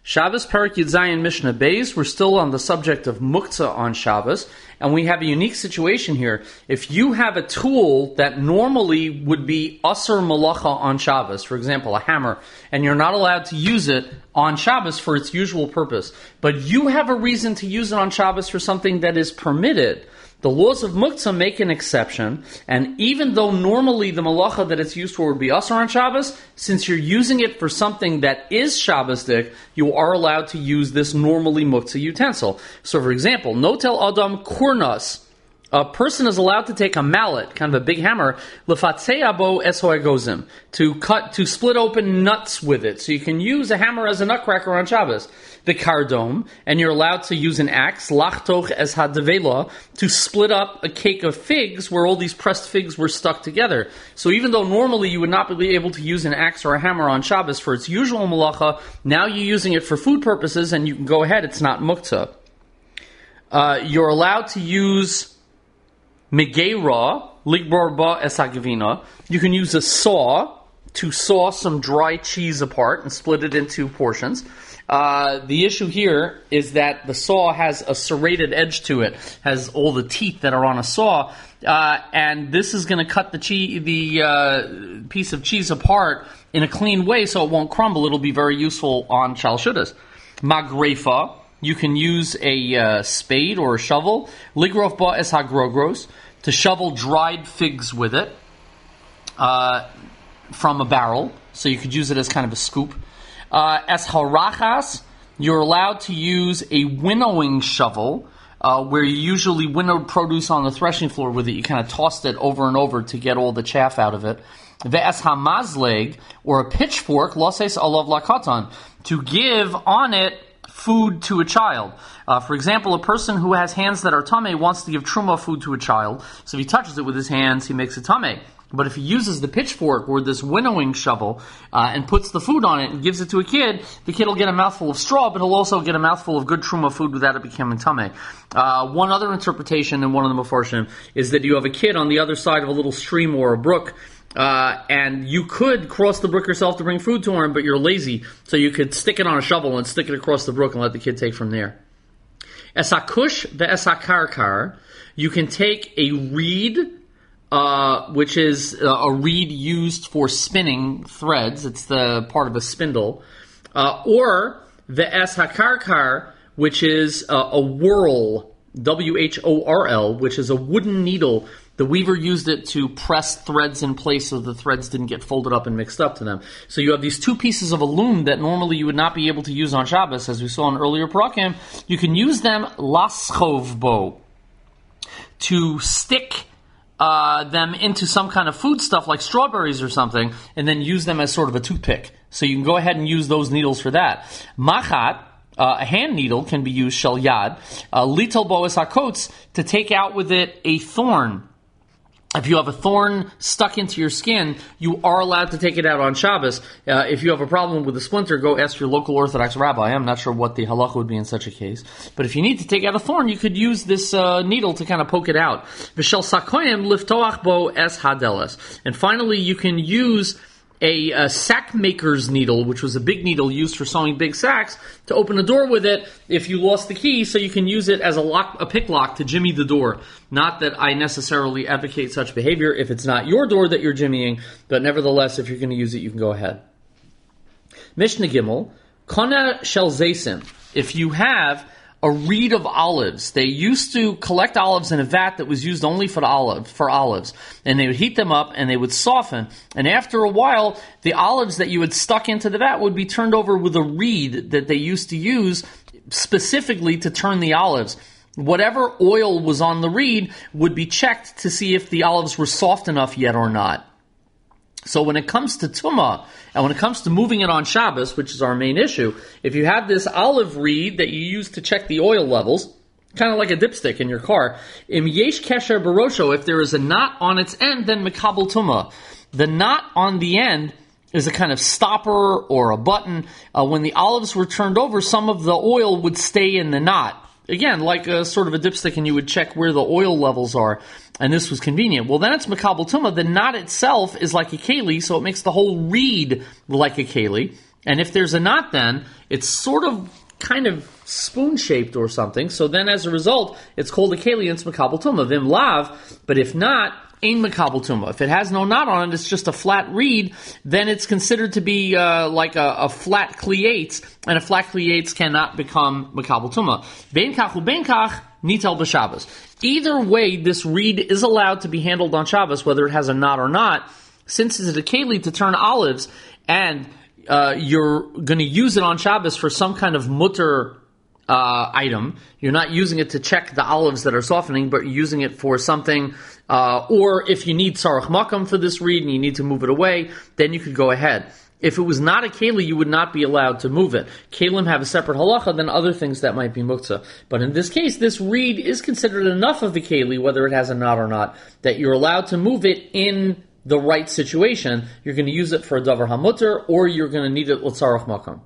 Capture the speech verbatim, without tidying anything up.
Shabbos Perek Yud Zayin Mishnah Beis. We're still on the subject of muktzah on Shabbos, and we have a unique situation here. If you have a tool that normally would be asur malacha on Shabbos, for example, a hammer, and you're not allowed to use it on Shabbos for its usual purpose, but you have a reason to use it on Shabbos for something that is permitted, the laws of muktzah make an exception, and even though normally the malacha that it's used for would be asur on Shabbos, since you're using it for something that is Shabbosdik, you are allowed to use this normally muktzah utensil. So for example, notel adam kurnas, a person is allowed to take a mallet, kind of a big hammer, lefatzei abo es hoegozim, to cut, to split open nuts with it. So you can use a hammer as a nutcracker on Shabbos. The kardom, and you're allowed to use an axe, lachtoch es hadevela, to split up a cake of figs where all these pressed figs were stuck together. So even though normally you would not be able to use an axe or a hammer on Shabbos for its usual malacha, now you're using it for food purposes, and you can go ahead, it's not muktzah. Uh, you're allowed to use Megeira, ligbor ba es hagavina. You can use a saw to saw some dry cheese apart and split it into portions. Uh, the issue here is that the saw has a serrated edge to it, has all the teeth that are on a saw, uh, and this is going to cut the cheese, the uh, piece of cheese apart in a clean way so it won't crumble. It'll be very useful on shalshudas. Magrefa. You can use a uh, spade or a shovel, ligrof ba es hagrogros, to shovel dried figs with it uh, from a barrel. So you could use it as kind of a scoop. Uh, as harachas, you're allowed to use a winnowing shovel, uh, where you usually winnowed produce on the threshing floor with it. You kind of tossed it over and over to get all the chaff out of it. Ve'es hamazleg, or a pitchfork, loses alav lakatan, to give on it food to a child. Uh, for example, a person who has hands that are tameh wants to give truma food to a child. So if he touches it with his hands, he makes it tameh. But if he uses the pitchfork or this winnowing shovel uh, and puts the food on it and gives it to a kid, the kid will get a mouthful of straw, but he'll also get a mouthful of good truma food without it becoming tameh. Uh, one other interpretation in one of the Mefarshim is that you have a kid on the other side of a little stream or a brook, Uh, and you could cross the brook yourself to bring food to him, but you're lazy, so you could stick it on a shovel and stick it across the brook and let the kid take from there. Esakush ve'esakarkar, you can take a reed, uh, which is uh, a reed used for spinning threads. It's the part of a spindle. Uh, or ve'eshakarkar, which is uh, a whorl, W H O R L, which is a wooden needle. The weaver used it to press threads in place so the threads didn't get folded up and mixed up to them. So you have these two pieces of a loom that normally you would not be able to use on Shabbos, as we saw in earlier parakim. You can use them laschov bo, to stick uh, them into some kind of food stuff like strawberries or something, and then use them as sort of a toothpick. So you can go ahead and use those needles for that. Machat, Uh, a hand needle, can be used, shel yad, uh, litel boas hakots, to take out with it a thorn. If you have a thorn stuck into your skin, you are allowed to take it out on Shabbos. Uh, if you have a problem with a splinter, go ask your local Orthodox rabbi. I'm not sure what the halacha would be in such a case. But if you need to take out a thorn, you could use this uh, needle to kind of poke it out. V'shel sakoyim liftoach bo es hadeles. And finally, you can use A, a sack maker's needle, which was a big needle used for sewing big sacks, to open a door with it if you lost the key, so you can use it as a lock, a pick lock to jimmy the door. Not that I necessarily advocate such behavior if it's not your door that you're jimmying, but nevertheless, if you're going to use it, you can go ahead. Mishnah Gimel, Kona shel zaysim. If you have a reed of olives. They used to collect olives in a vat that was used only for olive for olives, and they would heat them up and they would soften. And after a while, the olives that you had stuck into the vat would be turned over with a reed that they used to use specifically to turn the olives. Whatever oil was on the reed would be checked to see if the olives were soft enough yet or not. So when it comes to Tumah, and when it comes to moving it on Shabbos, which is our main issue, if you have this olive reed that you use to check the oil levels, kind of like a dipstick in your car, im yesh kesher barosho, if there is a knot on its end, then mekabel Tumah. The knot on the end is a kind of stopper or a button. Uh, when the olives were turned over, some of the oil would stay in the knot. Again, like a sort of a dipstick, and you would check where the oil levels are, and this was convenient. Well, then it's Makabel Tumah. The knot itself is like a keli, so it makes the whole reed like a keli. And if there's a knot, then it's sort of kind of spoon-shaped or something. So then as a result, it's called a keli and it's makabel tumah. Vim lav, but if not, ain makabel tumah. If it has no knot on it, it's just a flat reed, then it's considered to be uh, like a, a flat kliates, and a flat kliates cannot become makabel tumah. Ben kach u ben kach nitel b'Shabbos. Either way, this reed is allowed to be handled on Shabbos, whether it has a knot or not, since it's a keli to turn olives, and uh, you're going to use it on Shabbos for some kind of mutter uh, item. You're not using it to check the olives that are softening, but you're using it for something, uh, or if you need tzarech makam for this reed and you need to move it away, then you could go ahead. If it was not a keli, you would not be allowed to move it. Kelim have a separate halacha than other things that might be muktzah. But in this case, this reed is considered enough of a keli, whether it has a knot or not, that you're allowed to move it in the right situation. You're going to use it for a davar hamutter, or you're going to need it l'tzarech makam.